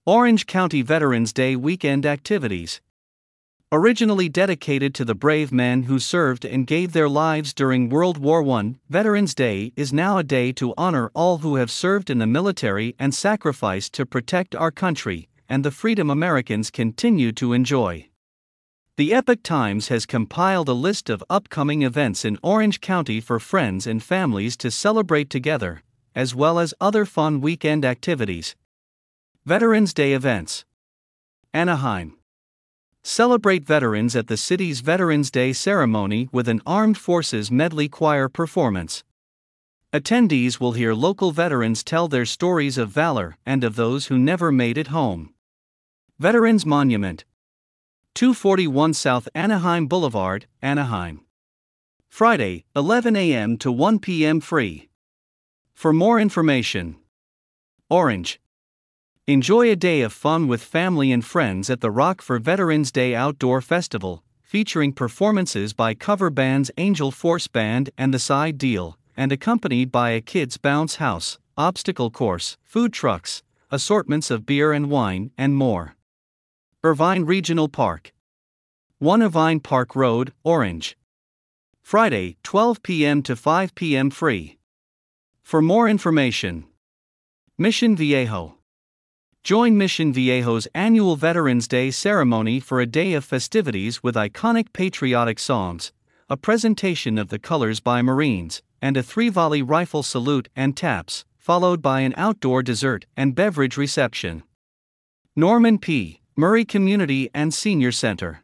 Orange County Veterans Day Weekend Activities. Originally dedicated to the brave men who served and gave their lives during World War I, Veterans Day is now a day to honor all who have served in the military and sacrificed to protect our country and the freedom Americans continue to enjoy. The Epoch Times has compiled a list of upcoming events in Orange County for friends and families to celebrate together, as well as other fun weekend activities. Veterans Day events. Anaheim. Celebrate veterans at the city's Veterans Day ceremony with an Armed Forces Medley Choir performance. Attendees will hear local veterans tell their stories of valor and of those who never made it home. Veterans Monument. 241 South Anaheim Boulevard, Anaheim. Friday, 11 a.m. to 1 p.m. free. For more information. Orange. Enjoy a day of fun with family and friends at the Rock for Veterans Day Outdoor Festival, featuring performances by cover bands Angel Force Band and The Side Deal, and accompanied by a kids' bounce house, obstacle course, food trucks, assortments of beer and wine, and more. Irvine Regional Park. 1 Irvine Park Road, Orange. Friday, 12 p.m. to 5 p.m. free. For more information. Mission Viejo. Join Mission Viejo's annual Veterans Day ceremony for a day of festivities with iconic patriotic songs, a presentation of the colors by Marines, and a 3-volley rifle salute and taps, followed by an outdoor dessert and beverage reception. Norman P. Murray Community and Senior Center.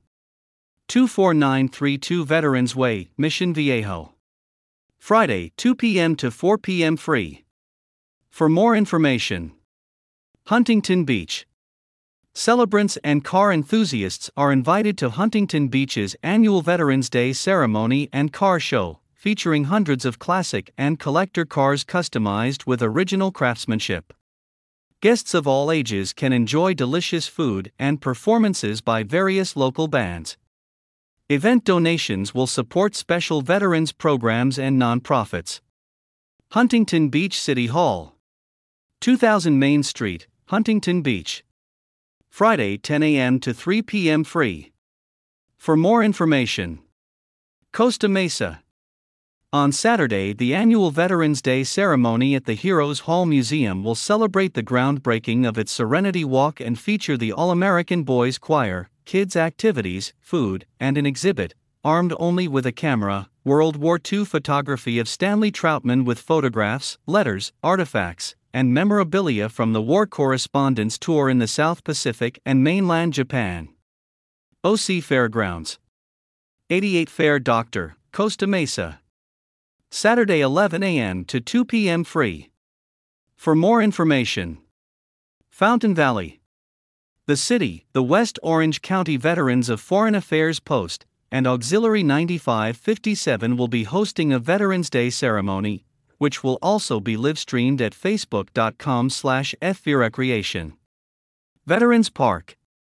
24932 Veterans Way, Mission Viejo. Friday, 2 p.m. to 4 p.m. free. For more information. Huntington Beach. Celebrants and car enthusiasts are invited to Huntington Beach's annual Veterans Day ceremony and car show, featuring hundreds of classic and collector cars customized with original craftsmanship. Guests of all ages can enjoy delicious food and performances by various local bands. Event donations will support special veterans programs and nonprofits. Huntington Beach City Hall. 2000 Main Street, Huntington Beach. Friday, 10 a.m. to 3 p.m. free. For more information. Costa Mesa. On Saturday, the annual Veterans Day ceremony at the Heroes Hall Museum will celebrate the groundbreaking of its Serenity Walk and feature the All-American Boys Choir, kids' activities, food, and an exhibit, Armed Only with a Camera, World War II photography of Stanley Troutman with photographs, letters, artifacts, and memorabilia from the War Correspondence Tour in the South Pacific and mainland Japan. OC Fairgrounds. 88 Fair Dr., Costa Mesa. Saturday 11 a.m. to 2 p.m. free. For more information. Fountain Valley. The City, the West Orange County Veterans of Foreign Affairs Post, and Auxiliary 9557 will be hosting a Veterans Day ceremony, which will also be live-streamed at facebook.com/fvrecreation. Veterans Park.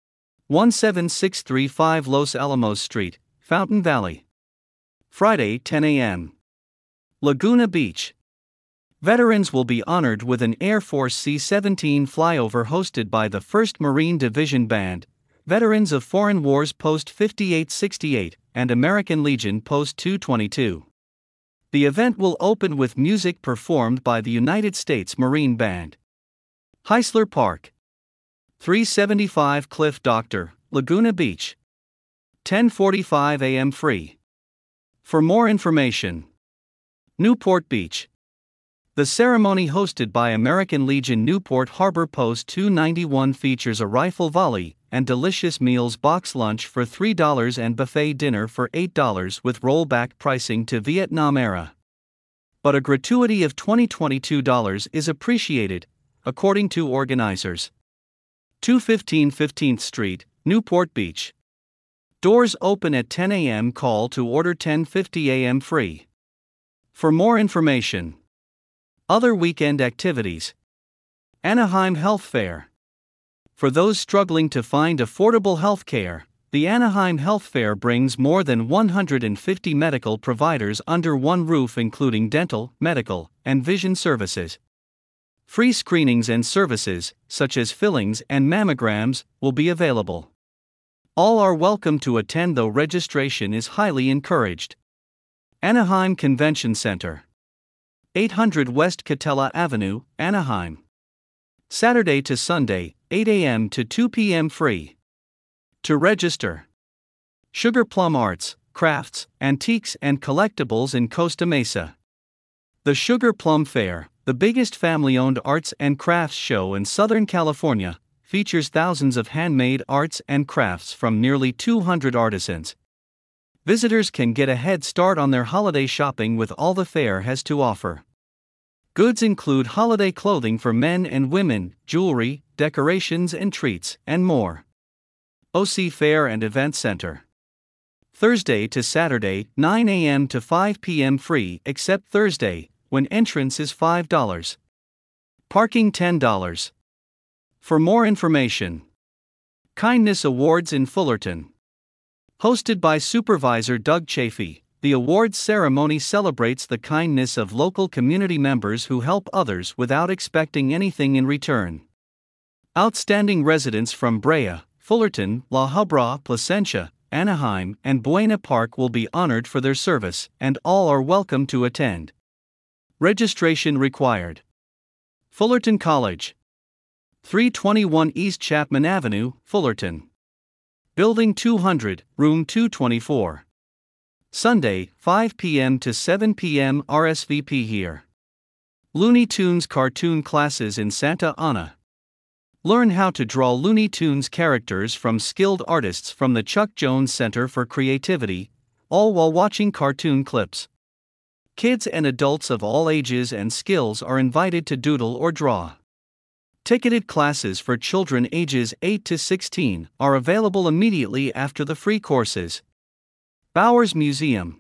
17635 Los Alamos Street, Fountain Valley. Friday, 10 a.m. Laguna Beach. Veterans will be honored with an Air Force C-17 flyover hosted by the 1st Marine Division Band, Veterans of Foreign Wars Post 5868, and American Legion Post 222. The event will open with music performed by the United States Marine Band. Heisler Park. 375 Cliff Doctor, Laguna Beach. 10:45 a.m. free. For more information. Newport Beach. The ceremony hosted by American Legion Newport Harbor Post 291 features a rifle volley and delicious meals box lunch for $3 and buffet dinner for $8 with rollback pricing to Vietnam era. But a gratuity of $22 is appreciated, according to organizers. 215 15th Street, Newport Beach. Doors open at 10 a.m. Call to order 10:50 a.m. free. For more information. Other weekend activities. Anaheim Health Fair. For those struggling to find affordable health care, the Anaheim Health Fair brings more than 150 medical providers under one roof, including dental, medical, and vision services. Free screenings and services, such as fillings and mammograms, will be available. All are welcome to attend, though registration is highly encouraged. Anaheim Convention Center, 800 West Catella Avenue, Anaheim. Saturday to Sunday, 8 a.m. to 2 p.m. free. To register. Sugar Plum Arts, Crafts, Antiques and Collectibles in Costa Mesa. The Sugar Plum Fair, the biggest family-owned arts and crafts show in Southern California, features thousands of handmade arts and crafts from nearly 200 artisans. Visitors can get a head start on their holiday shopping with all the fair has to offer. Goods include holiday clothing for men and women, jewelry, decorations and treats, and more. OC Fair and Event Center. Thursday to Saturday, 9 a.m. to 5 p.m. free, except Thursday, when entrance is $5. Parking $10. For more information. Kindness Awards in Fullerton. Hosted by Supervisor Doug Chafee, the awards ceremony celebrates the kindness of local community members who help others without expecting anything in return. Outstanding residents from Brea, Fullerton, La Habra, Placentia, Anaheim, and Buena Park will be honored for their service, and all are welcome to attend. Registration required. Fullerton College, 321 East Chapman Avenue, Fullerton. Building 200, Room 224. Sunday, 5 p.m. to 7 p.m. RSVP here. Looney Tunes cartoon classes in Santa Ana. Learn how to draw Looney Tunes characters from skilled artists from the Chuck Jones Center for Creativity, all while watching cartoon clips. Kids and adults of all ages and skills are invited to doodle or draw. Ticketed classes for children ages 8 to 16 are available immediately after the free courses. Bowers Museum,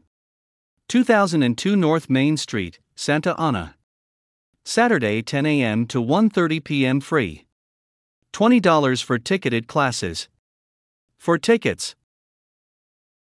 2002 North Main Street, Santa Ana. Saturday 10 a.m. to 1:30 p.m. free. $20 for ticketed classes. For tickets,